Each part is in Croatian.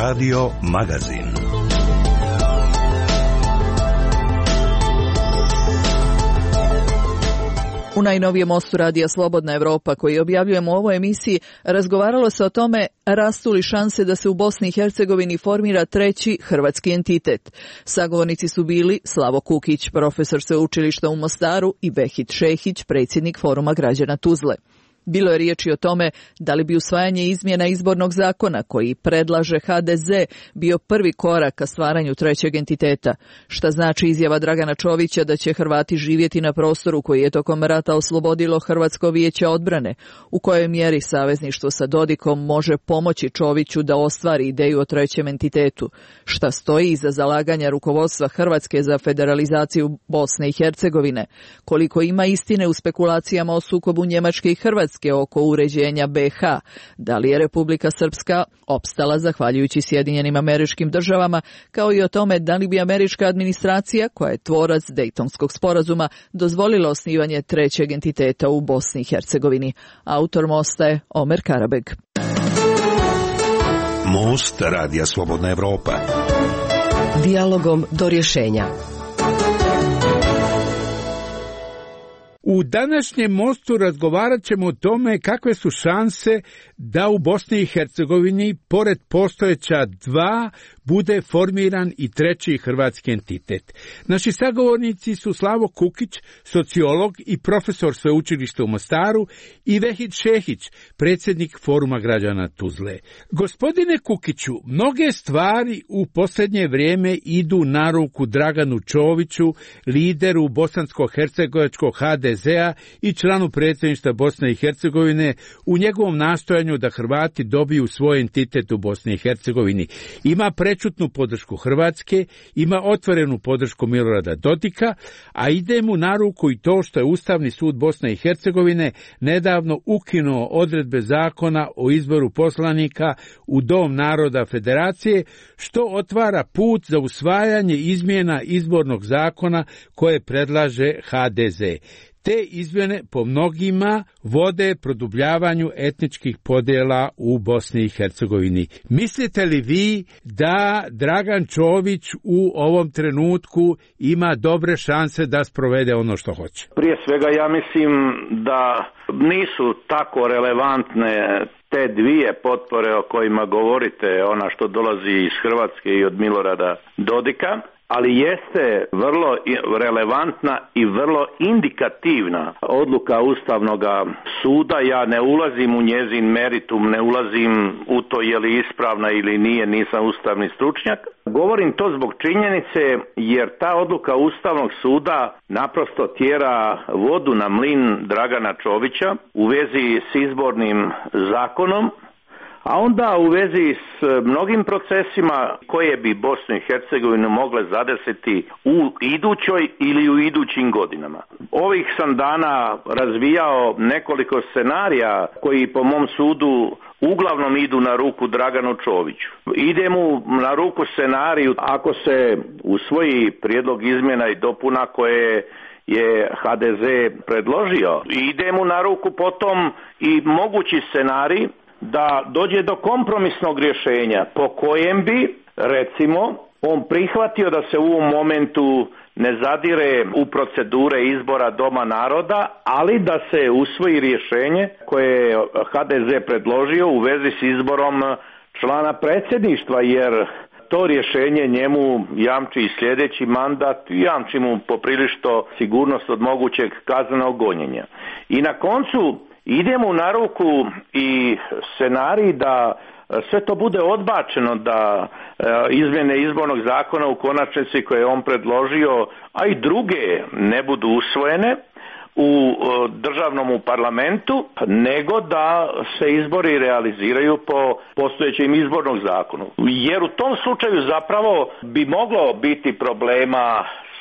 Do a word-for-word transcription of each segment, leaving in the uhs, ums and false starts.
Radio Magazin. U najnovijem mostu radija Slobodna Evropa, koji objavljujemo u ovoj emisiji, razgovaralo se o tome rastu li šanse da se u Bosni i Hercegovini formira treći hrvatski entitet. Sagovornici su bili Slavo Kukić, profesor sveučilišta u Mostaru, i Vehid Šehić, predsjednik Foruma građana Tuzle. Bilo je riječi o tome da li bi usvajanje izmjena izbornog zakona koji predlaže ha de ze bio prvi korak ka stvaranju trećeg entiteta. Šta znači izjava Dragana Čovića da će Hrvati živjeti na prostoru koji je tokom rata oslobodilo Hrvatsko vijeće odbrane? U kojoj mjeri savezništvo sa Dodikom može pomoći Čoviću da ostvari ideju o trećem entitetu? Šta stoji iza zalaganja rukovodstva Hrvatske za federalizaciju Bosne i Hercegovine? Koliko ima istine u spekulacijama o sukobu Njemačke i Hrvatske oko uređenja be ha? Da li je Republika Srpska opstala zahvaljujući Sjedinjenim Američkim Državama, kao i o tome da li bi američka administracija, koja je tvorac Dejtonskog sporazuma, dozvolila osnivanje trećeg entiteta u Bosni i Hercegovini? Autor mosta je Omer Karabeg. Most radija Slobodna Evropa. Dijalogom do rješenja. U današnjem mostu razgovarat ćemo o tome kakve su šanse da u Bosni i Hercegovini, pored postojeća dva, bude formiran i treći hrvatski entitet. Naši sagovornici su Slavo Kukić, sociolog i profesor sveučilišta u Mostaru, i Vehid Šehić, predsjednik Foruma građana Tuzle. Gospodine Kukiću, mnoge stvari u posljednje vrijeme idu na ruku Draganu Čoviću, lideru bosansko-hercegovačkog ha de zea i članu predsjedništva Bosne i Hercegovine, u njegovom nastojanju da Hrvati dobiju svoj entitet u Bosni i Hercegovini. Ima prečutnu podršku Hrvatske, ima otvorenu podršku Milorada Dodika, a ide mu na ruku i to što je Ustavni sud Bosne i Hercegovine nedavno ukinuo odredbe zakona o izboru poslanika u Dom naroda Federacije, što otvara put za usvajanje izmjena izbornog zakona koje predlaže ha de ze. Te izmjene po mnogima vode produbljavanju etničkih podjela u Bosni i Hercegovini. Mislite li vi da Dragan Čović u ovom trenutku ima dobre šanse da sprovede ono što hoće? Prije svega ja mislim da nisu tako relevantne te dvije potpore o kojima govorite, ona što dolazi iz Hrvatske i od Milorada Dodika, ali jeste vrlo relevantna i vrlo indikativna odluka Ustavnog suda. Ja ne ulazim u njezin meritum, ne ulazim u to je li ispravna ili nije, nisam ustavni stručnjak. Govorim to zbog činjenice jer ta odluka Ustavnog suda naprosto tjera vodu na mlin Dragana Čovića u vezi s izbornim zakonom, a onda u vezi s mnogim procesima koje bi Bosnu i Hercegovinu mogle zadesiti u idućoj ili u idućim godinama. Ovih sam dana razvijao nekoliko scenarija koji po mom sudu uglavnom idu na ruku Draganu Čoviću. Ide mu na ruku scenariju ako se usvoji prijedlog izmjena i dopuna koje je ha de ze predložio. Ide mu na ruku potom i mogući scenarij da dođe do kompromisnog rješenja po kojem bi, recimo, on prihvatio da se u ovom momentu ne zadire u procedure izbora Doma naroda, ali da se usvoji rješenje koje je ha de ze predložio u vezi s izborom člana predsjedništva, jer to rješenje njemu jamči i sljedeći mandat, jamči mu poprilično sigurnost od mogućeg kaznenog gonjenja. I na koncu idemo na ruku i scenarij da sve to bude odbačeno, da izmjene izbornog zakona u konačnici koje je on predložio, a i druge ne budu usvojene u državnom parlamentu, nego da se izbori realiziraju po postojećem izbornom zakonu. Jer u tom slučaju zapravo bi moglo biti problema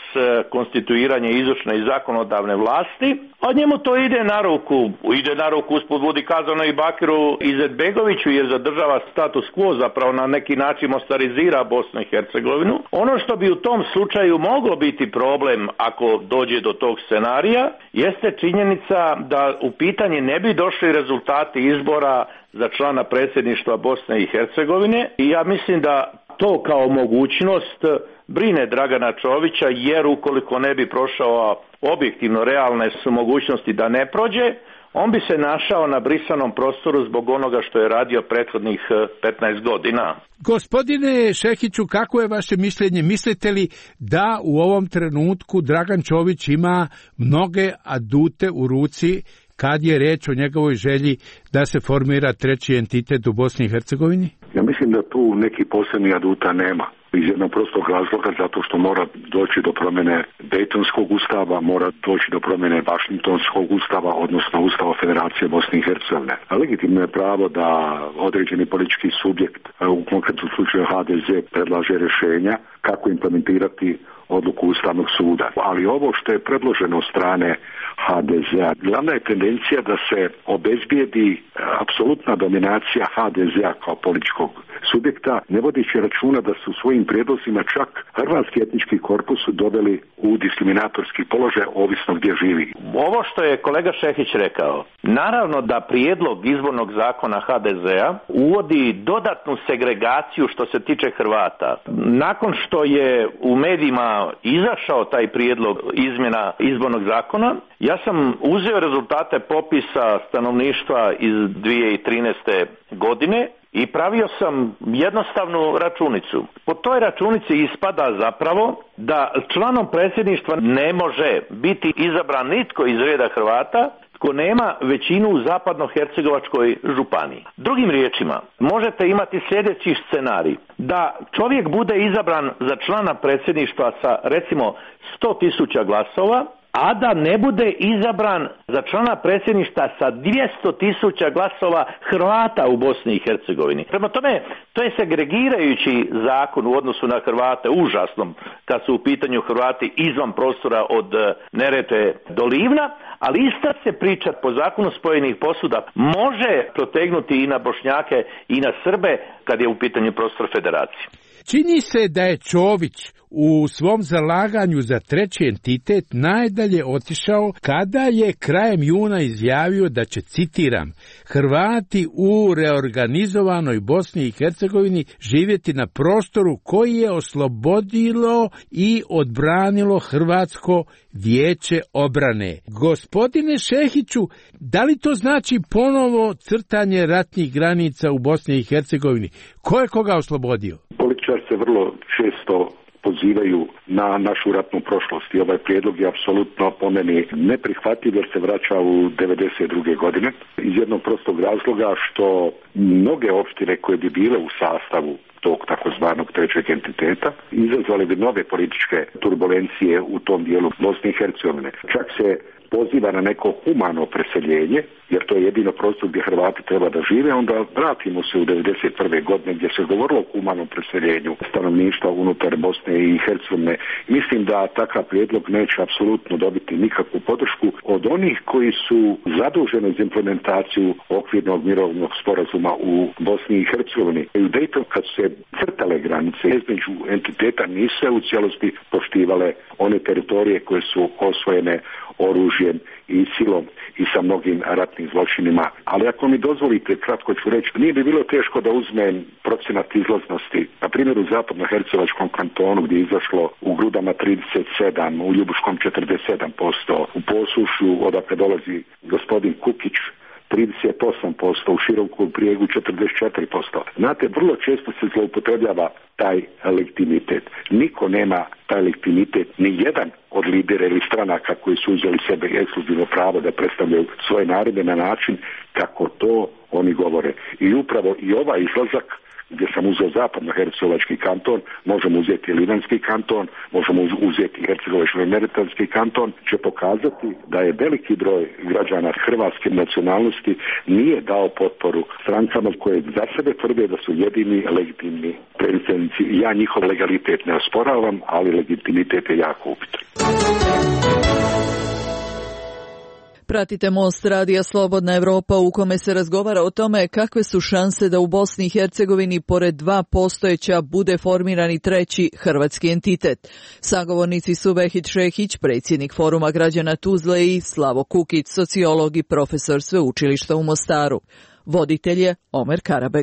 konstituiranje izvršne i zakonodavne vlasti, a njemu to ide na ruku, ide na ruku usput budi kazano i Bakiru Izetbegoviću, jer zadržava status quo, zapravo na neki način mostarizira Bosnu i Hercegovinu. Ono što bi u tom slučaju moglo biti problem ako dođe do tog scenarija, jeste činjenica da u pitanje ne bi došli rezultati izbora za člana predsjedništva Bosne i Hercegovine, i ja mislim da to kao mogućnost brine Dragana Čovića, jer ukoliko ne bi prošao, objektivno realne su mogućnosti da ne prođe, on bi se našao na brisanom prostoru zbog onoga što je radio prethodnih petnaest godina. Gospodine Šehiću, kako je vaše mišljenje? Mislite li da u ovom trenutku Dragan Čović ima mnoge adute u ruci kad je reč o njegovoj želji da se formira treći entitet u Bosni i Hercegovini? Ja mislim da tu neki posebni aduta nema. Iz jednog prostog razloga, zato što mora doći do promjene Dejtonskog ustava, mora doći do promjene Vašingtonskog ustava, odnosno Ustava Federacije Bosne i Hercegovine. A legitimno je pravo da određeni politički subjekt, u konkretnom slučaju H D Z, predlaže rješenja kako implementirati odluku Ustavnog suda. Ali ovo što je predloženo od strane H D Z-a, glavna je tendencija da se obezbijedi apsolutna dominacija H D Z-a kao političkog subjekta, ne vodići računa da su svojim prijedlozima čak hrvatski etnički korpus doveli u diskriminatorski položaj ovisno gdje živi. Ovo što je kolega Šehić rekao, naravno da prijedlog izbornog zakona H D Z-a uvodi dodatnu segregaciju što se tiče Hrvata. Nakon što je u medijima izašao taj prijedlog izmjena izbornog zakona, ja sam uzeo rezultate popisa stanovništva iz dvije tisuće trinaeste. godine i pravio sam jednostavnu računicu. Po toj računici ispada zapravo da članom predsjedništva ne može biti izabran nitko iz reda Hrvata tko nema većinu u zapadnohercegovačkoj županiji. Drugim riječima, možete imati sljedeći scenarij, da čovjek bude izabran za člana predsjedništva sa recimo sto tisuća glasova, a da ne bude izabran za člana predsjedništva sa dvjesto tisuća glasova Hrvata u Bosni i Hercegovini. Prema tome, to je segregirajući zakon u odnosu na Hrvate, užasnom kad su u pitanju Hrvati izvan prostora od Neretve do Livna, ali ista se priča po zakonu spojenih posuda može protegnuti i na Bošnjake i na Srbe kad je u pitanju prostor federacije. Čini se da je Čović u svom zalaganju za treći entitet najdalje otišao kada je krajem juna izjavio da će, citiram, Hrvati u reorganizovanoj Bosni i Hercegovini živjeti na prostoru koji je oslobodilo i odbranilo Hrvatsko vijeće obrane. Gospodine Šehiću, da li to znači ponovo crtanje ratnih granica u Bosni i Hercegovini? Ko je koga oslobodio? Političari se vrlo često pozivaju na našu ratnu prošlost i ovaj prijedlog je apsolutno po meni neprihvatljiv jer se vraća u devedeset druge. godine iz jednog prostog razloga što mnoge opštine koje bi bile u sastavu tog takozvanog trećeg entiteta izazvali bi nove političke turbulencije u tom dijelu Bosne i Hercegovine. Čak se poziva na neko humano preseljenje, jer to je jedino prostor gdje Hrvati treba da žive, onda vratimo se u devedeset prve. godine gdje se govorilo o humanom preseljenju stanovništva unutar Bosne i Hercegovine. Mislim da takav prijedlog neće apsolutno dobiti nikakvu podršku od onih koji su zaduženi za implementaciju okvirnog mirovnog sporazuma u Bosni i Hercegovini. I u Dejtonu kad su se crtale granice između entiteta nisu se u cijelosti poštivale one teritorije koje su osvojene oružjem i silom i sa mnogim ratnim zločinima. Ali ako mi dozvolite, kratko ću reći, nije bi bilo teško da uzmem procenat izlaznosti. Na primjer u zapadnohercegovačkom kantonu gdje je izašlo u Grudama trideset sedam, u Ljubuškom četrdeset sedam posto, u Posušju odakle dolazi gospodin Kukić trideset osam posto, u Širokom Brijegu četrdeset četiri posto. Znate, vrlo često se zloupotrebljava taj legitimitet. Niko nema taj legitimitet, ni jedan od lidera ili stranaka koji su uzeli sebe ekskluzivno pravo da predstavljaju svoje narode na način kako to oni govore. I upravo i ovaj izlazak gdje sam uzeo zapadno-hercegovački kanton, možemo uzeti Livanski kanton, možemo uzeti Hercegovačko-neretvanski kanton, će pokazati da je veliki broj građana hrvatske nacionalnosti nije dao potporu strankama koje za sebe tvrde da su jedini legitimni predstavnici. Ja njihov legalitet ne osporavam, ali legitimitet je jako upitan. Pratite Most radija Slobodna Evropa u kome se razgovara o tome kakve su šanse da u Bosni i Hercegovini pored dva postojeća bude formirani treći hrvatski entitet. Sagovornici su Vehić Šehić, predsjednik Foruma građana Tuzle i Slavo Kukić, sociolog i profesor sveučilišta u Mostaru. Voditelj je Omer Karabeg.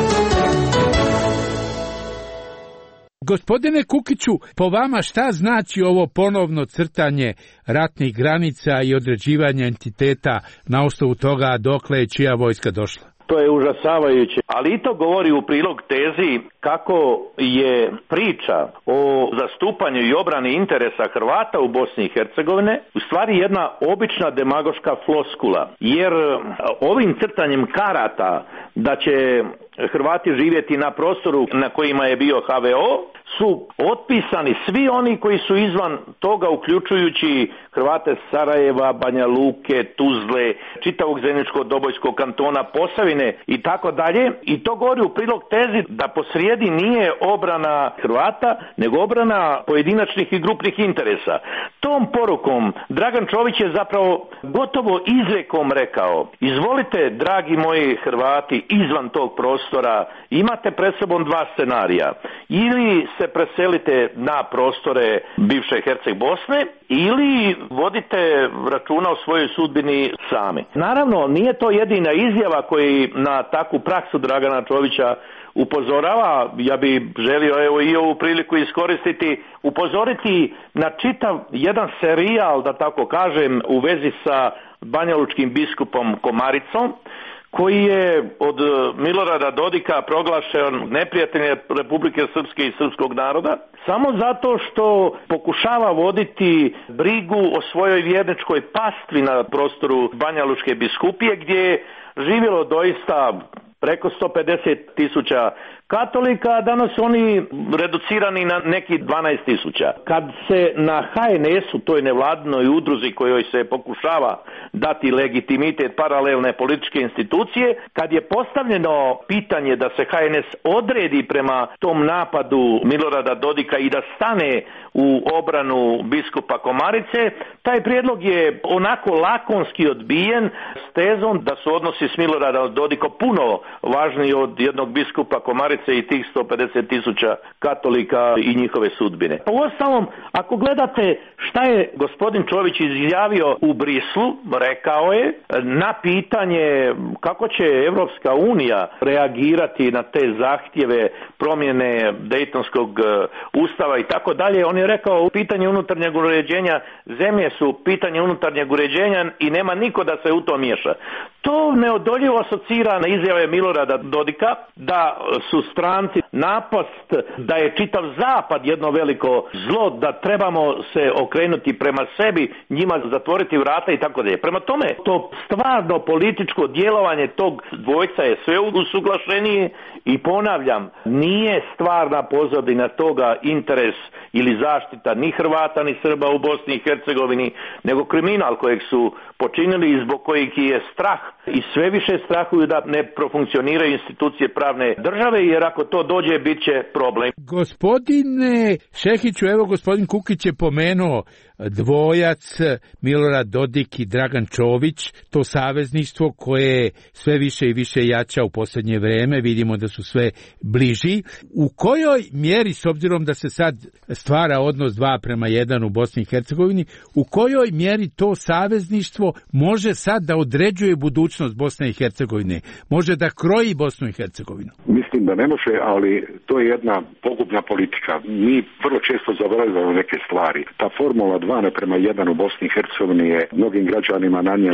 Gospodine Kukiću, po vama šta znači ovo ponovno crtanje ratnih granica i određivanje entiteta na osnovu toga dokle je čija vojska došla? To je užasavajuće, ali i to govori u prilog tezi kako je priča o zastupanju i obrani interesa Hrvata u Bosni i Hercegovine u stvari jedna obična demagoška floskula, jer ovim crtanjem karata da će Hrvati živjeti na prostoru na kojima je bio H V O su otpisani svi oni koji su izvan toga, uključujući Hrvate Sarajeva, Banja Luke, Tuzle, čitavog Zeničko-Dobojskog kantona, Posavine i tako dalje. I to govori u prilog tezi da posrijedi nije obrana Hrvata, nego obrana pojedinačnih i grupnih interesa. Tom porukom Dragan Čović je zapravo gotovo izrekom rekao: izvolite, dragi moji Hrvati, izvan tog prostora, imate pred sobom dva scenarija. Ili se preselite na prostore bivše Herceg Bosne, ili vodite računa o svojoj sudbini sami. Naravno, nije to jedina izjava koji na takvu praksu Dragana Čovića upozorava. Ja bi želio evo i ovu priliku iskoristiti, upozoriti na čitav jedan serijal, da tako kažem, u vezi sa banjalučkim biskupom Komaricom, koji je od Milorada Dodika proglašen neprijateljem Republike Srpske i srpskog naroda, samo zato što pokušava voditi brigu o svojoj vjerničkoj pastvi na prostoru Banjalučke biskupije, gdje je živjelo doista preko sto pedeset tisuća katolika, a danas oni reducirani na neki dvanaest tisuća. Kad se na H N S-u, toj nevladinoj udruzi kojoj se pokušava dati legitimitet paralelne političke institucije, kad je postavljeno pitanje da se H N S odredi prema tom napadu Milorada Dodika i da stane u obranu biskupa Komarice, taj prijedlog je onako lakonski odbijen s tezom da su odnosi s Miloradom Dodikom puno važniji od jednog biskupa Komarice i tih sto pedeset tisuća katolika i njihove sudbine. Pa uostalom, ako gledate šta je gospodin Čović izjavio u Brislu, rekao je na pitanje kako će Evropska unija reagirati na te zahtjeve promjene Dejtonskog ustava i tako dalje, on je rekao: pitanje unutarnjeg uređenja zemlje su pitanje unutarnjeg uređenja i nema niko da se u to miješa. To neodoljivo asocira na izjave Milorada Dodika da su stranci napast, da je čitav zapad jedno veliko zlo, da trebamo se okrenuti prema sebi, njima zatvoriti vrata i tako dalje. Prema tome, to stvarno političko djelovanje tog dvojca je sve usuglašenije i ponavljam, nije stvarna pozadina toga interes ili zaštita ni Hrvata ni Srba u Bosni i Hercegovini, nego kriminal kojeg su počinili i zbog kojih je strah i sve više strahuju da ne profunkcioniraju institucije pravne države, jer ako to dođe, bit će problem. Gospodine Šehiću, evo gospodin Kukić je pomenuo dvojac Milorad Dodik i Dragan Čović, to savezništvo koje sve više i više jača u posljednje vrijeme, vidimo da su sve bliži. U kojoj mjeri, s obzirom da se sad stvara odnos dva prema jedan u Bosni i Hercegovini, u kojoj mjeri to savezništvo može sad da određuje budućnost Bosne i Hercegovine, može da kroji Bosnu i Hercegovinu? Mislim da ne može, ali to je jedna pogubna politika. Mi vrlo često zaboravljamo neke stvari. Ta formula dva prema jedan u Bosni i Hercegovini je mnogim građanima nanijela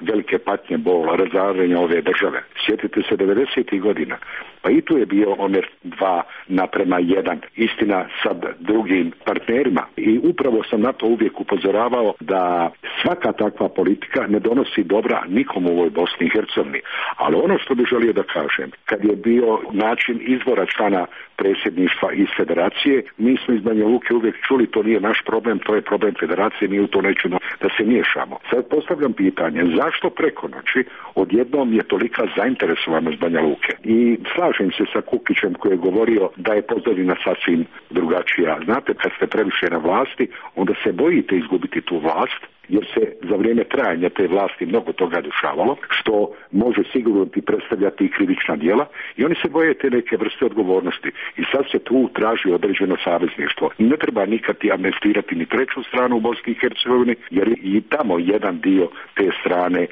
velike patnje, bol, razaranja ove države. Sjetite se devedesetih godina, pa i tu je bio omjer dva naprema jedan, istina sa drugim partnerima. I upravo sam na to uvijek upozoravao da svaka takva politika ne donosi dobra nikom u ovoj Bosni i Hercegovini. Ali ono što bih želio da kažem, kad je bio način izbora člana predsjedništva iz federacije, mi smo iz Banja Luke uvijek čuli to nije naš problem, to je problem federacije, mi u to nećemo da se miješamo. Sad postavljam pitanje, zašto preko noći odjednom je tolika zainteresovanost Banja Luke? I slažem se sa Kukićem koji je govorio da je pozadina sasvim drugačija. Znate, kad ste previše na vlasti, onda se bojite izgubiti tu vlast, jer se za vrijeme trajanja te vlasti mnogo toga dešavalo, što može sigurno ti predstavljati i krivična djela, i oni se boje te neke vrste odgovornosti. I sad se tu traži određeno savezništvo. Ne treba nikad i amnestirati ni treću stranu u Bosni i Hercegovini, jer i tamo jedan dio te strane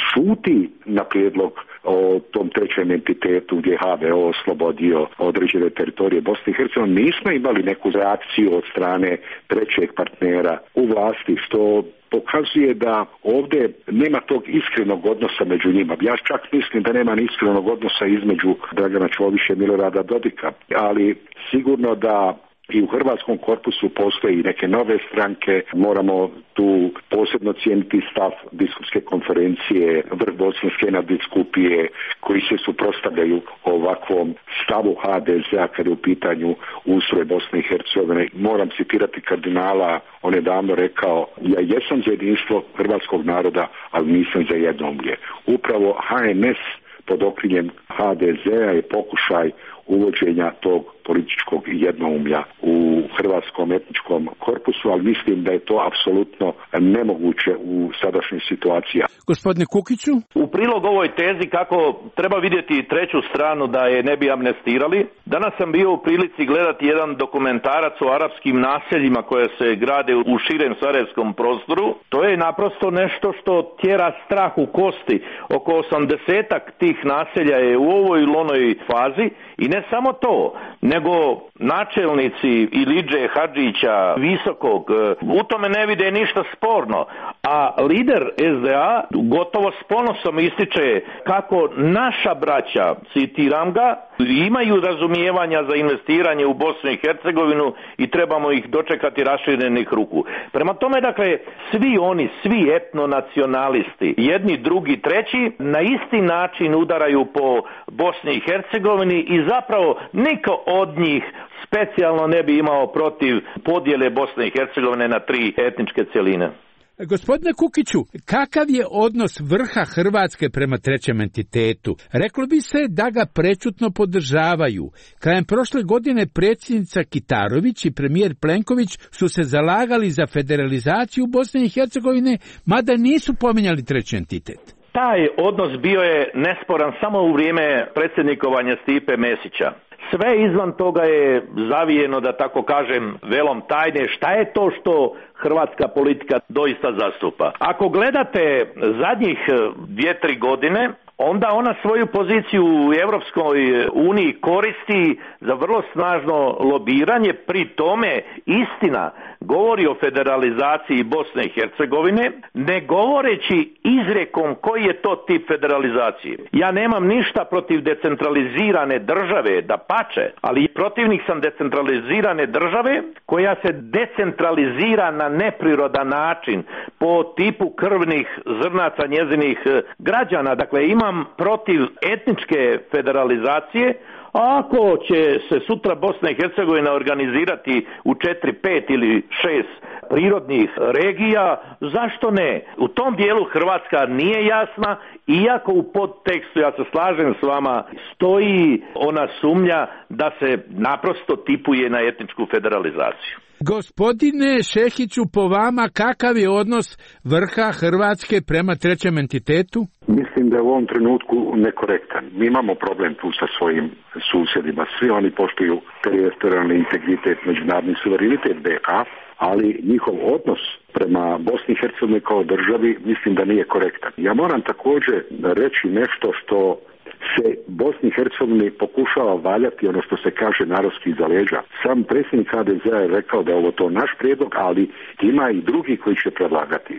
šuti na prijedlog o tom trećem entitetu gdje je H V O oslobodio određene teritorije Bosne i Hercegovine. Nismo imali neku reakciju od strane trećeg partnera u vlasti, što pokazuje da ovdje nema tog iskrenog odnosa među njima. Ja čak mislim da nema ni iskrenog odnosa između Dragana Čovića i Milorada Dodika, ali sigurno da i u hrvatskom korpusu postoje i neke nove stranke. Moramo tu posebno cijeniti stav biskupske konferencije, vrh Bosanske nadbiskupije, koji se suprotstavljaju ovakvom stavu H D Z-a kada je u pitanju ustroj Bosne i Hercegovine. Moram citirati kardinala, on je davno rekao, ja jesam za jedinstvo hrvatskog naroda, ali nisam za jednoumlje. Upravo H N S pod okriljem H D Z-a je pokušaj uvođenja tog političkog jednoumlja u hrvatskom etničkom korpusu, ali mislim da je to apsolutno nemoguće u sadašnjoj situaciji. Gospodine Kukiću? U prilog ovoj tezi kako treba vidjeti treću stranu da je ne bi amnestirali, danas sam bio u prilici gledati jedan dokumentarac o arapskim naseljima koje se grade u širem sarajevskom prostoru. To je naprosto nešto što tjera strah u kosti. Oko osamdesetak tih naselja je u ovoj ili onoj fazi i ne samo to, nego načelnici Ilidže, Hadžića, Visokog, u tome ne vide ništa sporno. A lider S D A gotovo s ponosom ističe kako naša braća, citiram ga, imaju razumijevanja za investiranje u Bosnu i Hercegovinu i trebamo ih dočekati raširenih ruku. Prema tome, dakle, svi oni, svi etnonacionalisti, jedni, drugi, treći, na isti način udaraju po Bosni i Hercegovini i zapravo niko od njih specijalno ne bi imao protiv podjele Bosne i Hercegovine na tri etničke cjeline. Gospodine Kukiću, kakav je odnos vrha Hrvatske prema trećem entitetu? Reklo bi se da ga prečutno podržavaju. Krajem prošle godine predsjednica Kitarović i premijer Plenković su se zalagali za federalizaciju Bosne i Hercegovine, mada nisu pominjali treći entitet. Taj odnos bio je nesporan samo u vrijeme predsjednikovanja Stipe Mesića. Sve izvan toga je zavijeno, da tako kažem, velom tajne. Šta je to što hrvatska politika doista zastupa? Ako gledate zadnjih dvije, tri godine, onda ona svoju poziciju u Europskoj uniji koristi za vrlo snažno lobiranje, pri tome istina govori o federalizaciji Bosne i Hercegovine, ne govoreći izrekom koji je to tip federalizacije. Ja nemam ništa protiv decentralizirane države, da pače, ali protivnik sam decentralizirane države koja se decentralizira na neprirodan način po tipu krvnih zrnaca njezinih građana. Dakle, imam protiv etničke federalizacije. Ako će se sutra Bosna i Hercegovina organizirati u četiri, pet ili šest prirodnih regija, zašto ne? U tom dijelu Hrvatska nije jasna, iako u podtekstu, ja se slažem s vama, stoji ona sumnja da se naprosto tipuje na etničku federalizaciju. Gospodine Šehiću, po vama kakav je odnos vrha Hrvatske prema trećem entitetu? Mislim da je u ovom trenutku nekorektan. Mi imamo problem tu sa svojim susjedima. Svi oni poštuju teritorijalni integritet, međunarodni suverenitet B iH, ali njihov odnos prema Bosni i Hercegovini kao državi mislim da nije korektan. Ja moram također reći nešto što se Bosni i Hercegovini pokušava valjati, ono što se kaže narodski iza leđa. Sam predsjednik H D Z-a je rekao da je ovo to naš prijedlog, ali ima i drugi koji će predlagati. Ja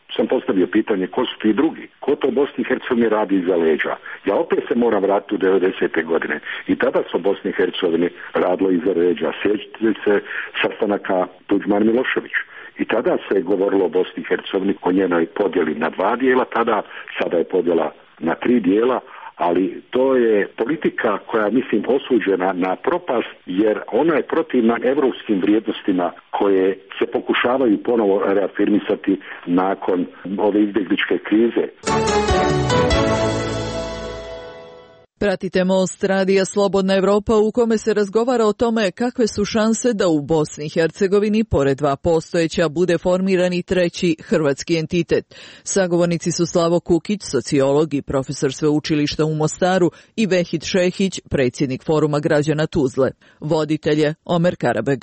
sam postavio pitanje ko su ti drugi, ko to u Bosni i Hercegovini radi iza leđa. Ja opet se moram vratiti u devedesete godine i tada su u Bosni i Hercegovini radilo iza leđa. Sjećate se sastanaka Tuđman-Milošević. I tada se govorilo o Bosni i Hercegovini, o njenoj podjeli na dva dijela tada, sada je podjela na tri dijela, ali to je politika koja, mislim, osuđena na propast, jer ona je protivna evropskim vrijednostima koje se pokušavaju ponovo reafirmisati nakon ove izbjegličke krize. Pratite Most radija Slobodna Evropa u kome se razgovara o tome kakve su šanse da u Bosni i Hercegovini pored dva postojeća bude formirani treći hrvatski entitet. Sagovornici su Slavo Kukić, sociolog i profesor sveučilišta u Mostaru, i Vehid Šehić, predsjednik Foruma građana Tuzle. Voditelj je Omer Karabeg.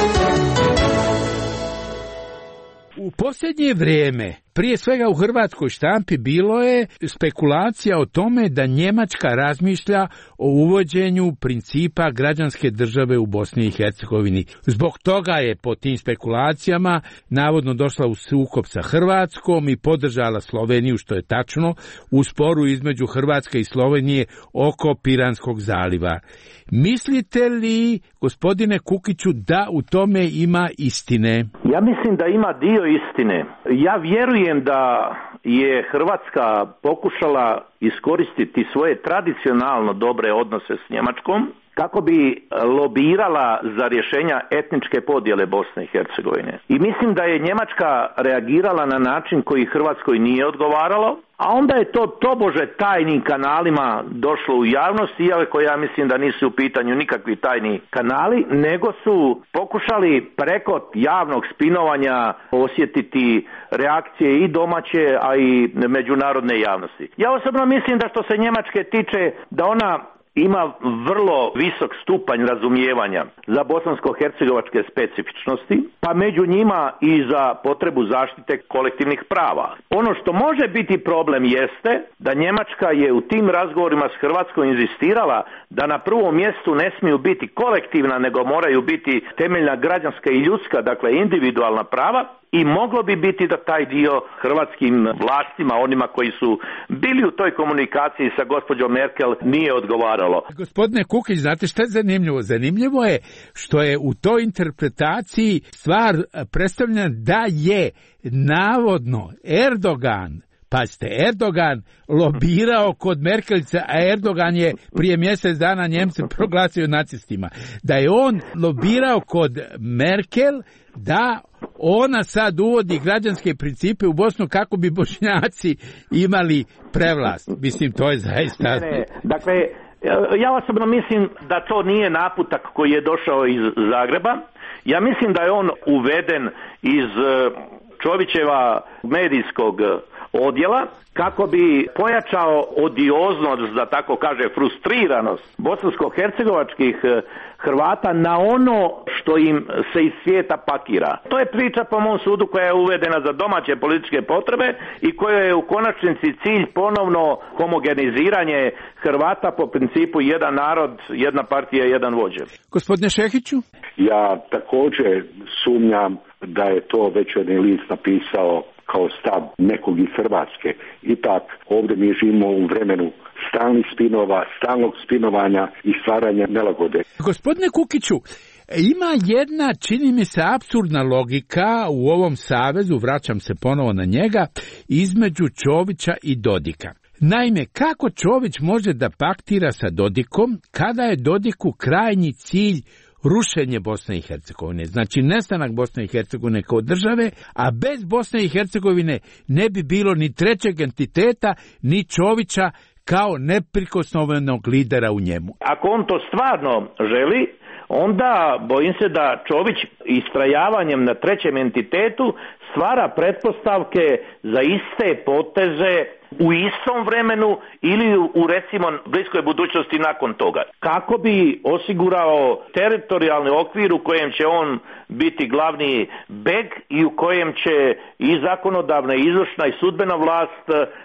U posljednje vrijeme, prije svega u hrvatskoj štampi, bilo je spekulacija o tome da Njemačka razmišlja o uvođenju principa građanske države u Bosni i Hercegovini. Zbog toga je po tim spekulacijama navodno došla u sukob sa Hrvatskom i podržala Sloveniju, što je tačno, u sporu između Hrvatske i Slovenije oko Piranskog zaliva. Mislite li, gospodine Kukiću, da u tome ima istine? Ja mislim da ima dio istine. Ja vjerujem da je Hrvatska pokušala iskoristiti svoje tradicionalno dobre odnose s Njemačkom kako bi lobirala za rješenja etničke podjele Bosne i Hercegovine. I mislim da je Njemačka reagirala na način koji Hrvatskoj nije odgovaralo, a onda je to tobože tajnim kanalima došlo u javnost, iako ja mislim da nisu u pitanju nikakvi tajni kanali, nego su pokušali preko javnog spinovanja osjetiti reakcije i domaće, a i međunarodne javnosti. Ja osobno mislim da što se Njemačke tiče, da ona ima vrlo visok stupanj razumijevanja za bosansko-hercegovačke specifičnosti, pa među njima i za potrebu zaštite kolektivnih prava. Ono što može biti problem jeste da Njemačka je u tim razgovorima s Hrvatskom inzistirala da na prvom mjestu ne smiju biti kolektivna, nego moraju biti temeljna građanska i ljudska, dakle individualna prava, i moglo bi biti da taj dio hrvatskim vlastima, onima koji su bili u toj komunikaciji sa gospođom Merkel, nije odgovaralo. Gospodine Kukić, znate što je zanimljivo? Zanimljivo je što je u toj interpretaciji stvar predstavljena da je navodno Erdogan, pazite, Erdogan lobirao kod Merkelice, a Erdogan je prije mjesec dana Njemce proglasio nacistima. Da je on lobirao kod Merkel da ona sad uvodi građanske principe u Bosnu kako bi Bošnjaci imali prevlast. Mislim, to je zaista... Ne, ne. Dakle, ja osobno mislim da to nije naputak koji je došao iz Zagreba. Ja mislim da je on uveden iz Čovićeva medijskog odjela kako bi pojačao odioznost, da tako kaže, frustriranost bosansko-hercegovačkih Hrvata na ono što im se iz svijeta pakira. To je priča po mom sudu koja je uvedena za domaće političke potrebe i koja je u konačnici cilj ponovno homogeniziranje Hrvata po principu jedan narod, jedna partija, jedan vođa. Gospodine Šehiću? Ja također sumnjam da je to Večernji list napisao kao stav nekog iz Hrvatske. Ipak ovdje mi živimo u vremenu stalnih spinova, stalnog spinovanja i stvaranja nelagode. Gospodine Kukiću, ima jedna, čini mi se, apsurdna logika u ovom savezu, vraćam se ponovo na njega, između Čovića i Dodika. Naime, kako Čović može da paktira sa Dodikom kada je Dodiku krajnji cilj rušenje Bosne i Hercegovine, znači nestanak Bosne i Hercegovine kao države, a bez Bosne i Hercegovine ne bi bilo ni trećeg entiteta, ni Čovića kao neprikosnovenog lidera u njemu. Ako on to stvarno želi, onda bojim se da Čović istrajavanjem na trećem entitetu stvara pretpostavke za iste poteze u istom vremenu ili u, recimo, bliskoj budućnosti nakon toga. Kako bi osigurao teritorijalni okvir u kojem će on biti glavni beg i u kojem će i zakonodavna, i izvršna i sudbena vlast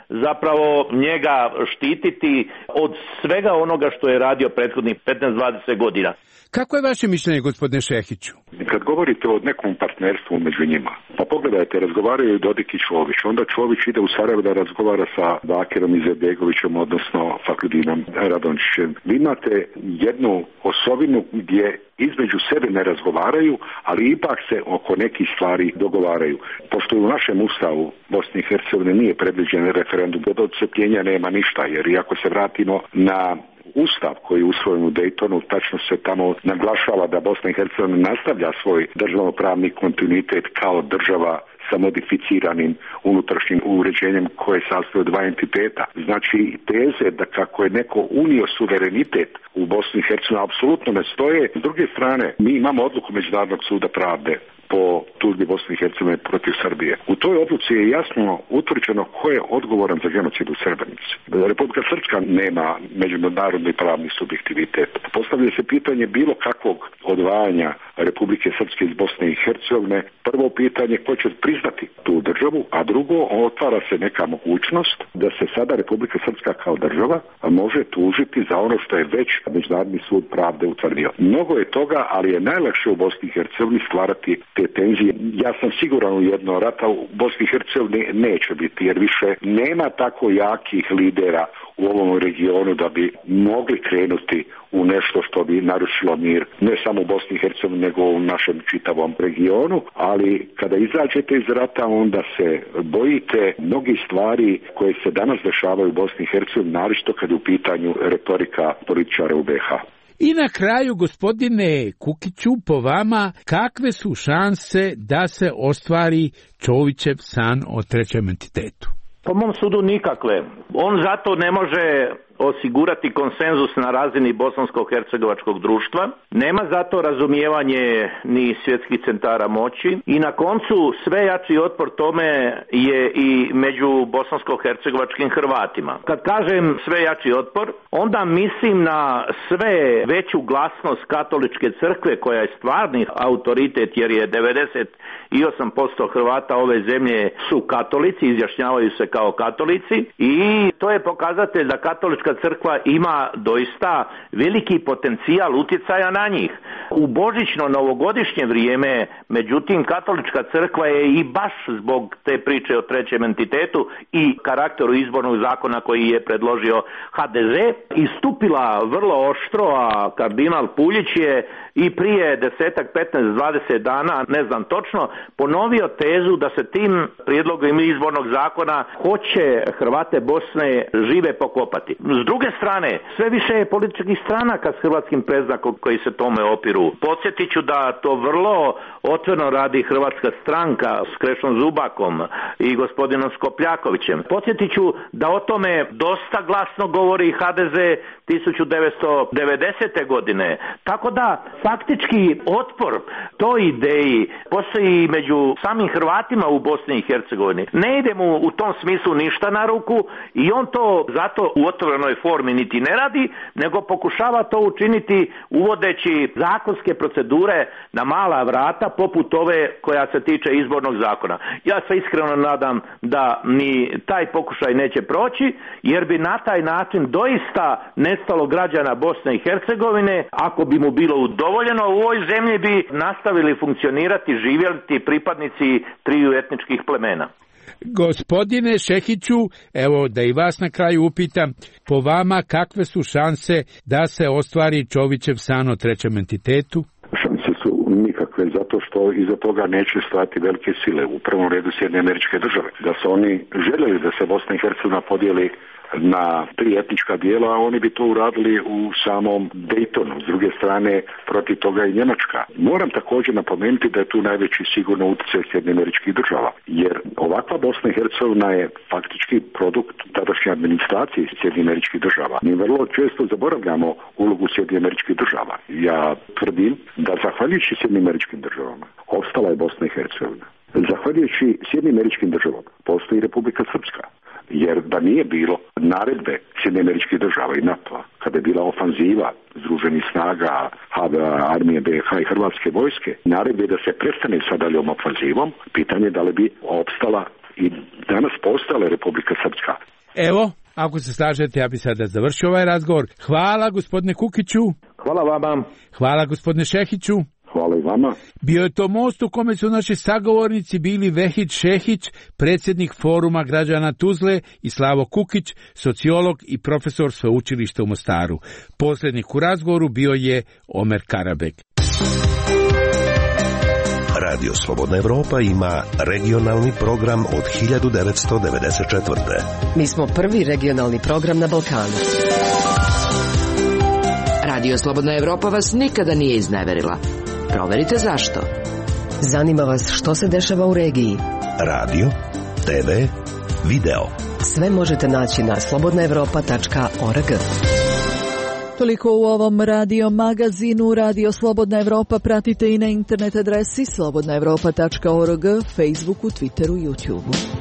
zapravo njega štititi od svega onoga što je radio prethodnih petnaest do dvadeset godina. Kako je vaše mišljenje, gospodine Šehiću? Kad govorite o nekom partnerstvu među njima, pa pogledajte, razgovaraju Dodik i Čović, onda Čović ide u Sarajevo da razgovara sa Bakirom Izetbegovićem, odnosno Fakhruddinom Radončićem. Vi imate jednu osobinu gdje između sebe ne razgovaraju, ali ipak se oko nekih stvari dogovaraju. Pošto u našem ustavu Bosne i Hercegovine nije predviđen referendum, od odcepljenja nema ništa, jer iako se vratimo na Ustav koji je usvojen u Daytonu, tačno se tamo naglašava da Bosna i Hercegovina nastavlja svoj državnopravni kontinuitet kao država sa modificiranim unutrašnjim uređenjem koje sastoji od dva entiteta. Znači, teze da kako je neko unio suverenitet u Bosni i Hercegovini apsolutno ne stoje. S druge strane, mi imamo odluku Međunarodnog suda pravde po tužbi Bosne i Hercegovine protiv Srbije. U toj odluci je jasno utvrđeno ko je odgovoran za genocid u Srebrenici. Republika Srpska nema međunarodni pravni subjektivitet. Postavlja se pitanje bilo kakvog odvajanja Republike Srpske iz Bosne i Hercegovine. Prvo pitanje ko će priznati tu državu, a drugo otvara se neka mogućnost da se sada Republika Srpska kao država može tužiti za ono što je već Međunarodni sud pravde utvrdio. Mnogo je toga, ali je najlakše u Bosni i Hercegovini stvarati te tenzije. Ja sam siguran u jedno rata u Bosni i Hercegovini neće biti, jer više nema tako jakih lidera u ovom regionu da bi mogli krenuti u nešto što bi narušilo mir, ne samo u Bosni i Hercegovini, nego u našem čitavom regionu, ali kada izađete iz rata, onda se bojite mnogih stvari koje se danas dešavaju u Bosni i Hercegovini, naročito kad je u pitanju retorika političara u be ha. I na kraju, gospodine Kukiću, po vama, kakve su šanse da se ostvari Čovićev san o trećem entitetu? Po mom sudu nikakve. On zato ne može osigurati konsenzus na razini bosansko-hercegovačkog društva. Nema zato razumijevanje ni svjetskih centara moći i na koncu sve jači otpor tome je i među bosansko-hercegovačkim Hrvatima. Kad kažem sve jači otpor, onda mislim na sve veću glasnost katoličke crkve koja je stvarni autoritet, jer je devedeset osam posto Hrvata ove zemlje su katolici, izjašnjavaju se kao katolici i to je pokazatelj da katolička crkva ima doista veliki potencijal utjecaja na njih. U božićno novogodišnje vrijeme, međutim, katolička crkva je i baš zbog te priče o trećem entitetu i karakteru izbornog zakona koji je predložio ha de ze istupila vrlo oštro, a kardinal Puljić je i prije desetak, petnaest, dvadeset dana, ne znam točno, ponovio tezu da se tim prijedlogom izbornog zakona hoće Hrvate Bosne žive pokopati. S druge strane, sve više je političkih stranaka s hrvatskim predznakom koji se tome opiru. Podsjetit ću da to vrlo otvoreno radi Hrvatska stranka s Krešom Zubakom i gospodinom Skopljakovićem. Podsjetit ću da o tome dosta glasno govori ha de ze tisuću devetsto devedesete. godine. Tako da, faktički otpor toj ideji postoji i među samim Hrvatima u Bosni i Hercegovini. Ne ide mu u tom smislu ništa na ruku i on to zato u otvorenoj formi niti ne radi, nego pokušava to učiniti uvodeći zakonske procedure na mala vrata, poput ove koja se tiče izbornog zakona. Ja se iskreno nadam da ni taj pokušaj neće proći, jer bi na taj način doista nestalo građana Bosne i Hercegovine. Ako bi mu bilo udovoljeno, u ovoj zemlji bi nastavili funkcionirati, živjeti pripadnici triju etničkih plemena. Gospodine Šehiću, evo da i vas na kraju upitam, po vama kakve su šanse da se ostvari Čovićev san o trećem entitetu? Šanse su nikakve, zato što iza toga neće stajati velike sile, u prvom redu Sjedinjene Američke Države. Da su oni željeli da se Bosna i Hercegovina podijeli na tri etnička dijela, a oni bi to uradili u samom Daytonu. S druge strane, protiv toga i Njemačka. Moram također napomenuti da je tu najveći sigurno utjecaj Sjedinjenih Američkih Država, jer ovakva Bosna i Hercegovina je faktički produkt tadašnje administracije Sjedinjenih Američkih Država. Mi vrlo često zaboravljamo ulogu Sjedinjenih Američkih Država. Ja tvrdim da zahvaljujući Sjedinjenim Američkim Državama opstala je Bosna i Hercegovina. Zahvaljujući Sjedinjenim Američkim Državama postoji Republika Srpska. Jer da nije bilo naredbe Sjedinjenih Američkih Država i NATO-a, kada je bila ofanziva združenih snaga armije be ha i Hrvatske vojske, naredbe da se prestane sa daljom ofanzivom, pitanje da li bi opstala i danas postala Republika Srpska. Evo, ako se slažete, ja bi sada završio ovaj razgovor. Hvala gospodine Kukiću. Hvala vama. Hvala gospodine Šehiću. Hvala i vama. Bio je to most u kome su naši sagovornici bili Vehid Šehić, predsjednik Foruma građana Tuzle, i Slavo Kukić, sociolog i profesor sveučilišta u Mostaru. Posljednik u razgovoru bio je Omer Karabek. Radio Slobodna Evropa ima regionalni program od hiljadu devetsto devedeset četvrte. Mi smo prvi regionalni program na Balkanu. Radio Slobodna Evropa vas nikada nije izneverila. Proverite zašto. Zanima vas što se dešava u regiji. Radio, te ve, video. Sve možete naći na slobodna evropa tačka org. Toliko u ovom radio magazinu. Radio Slobodna Evropa pratite i na internet adresi slobodna evropa tačka org, Facebooku, Twitteru i YouTubeu.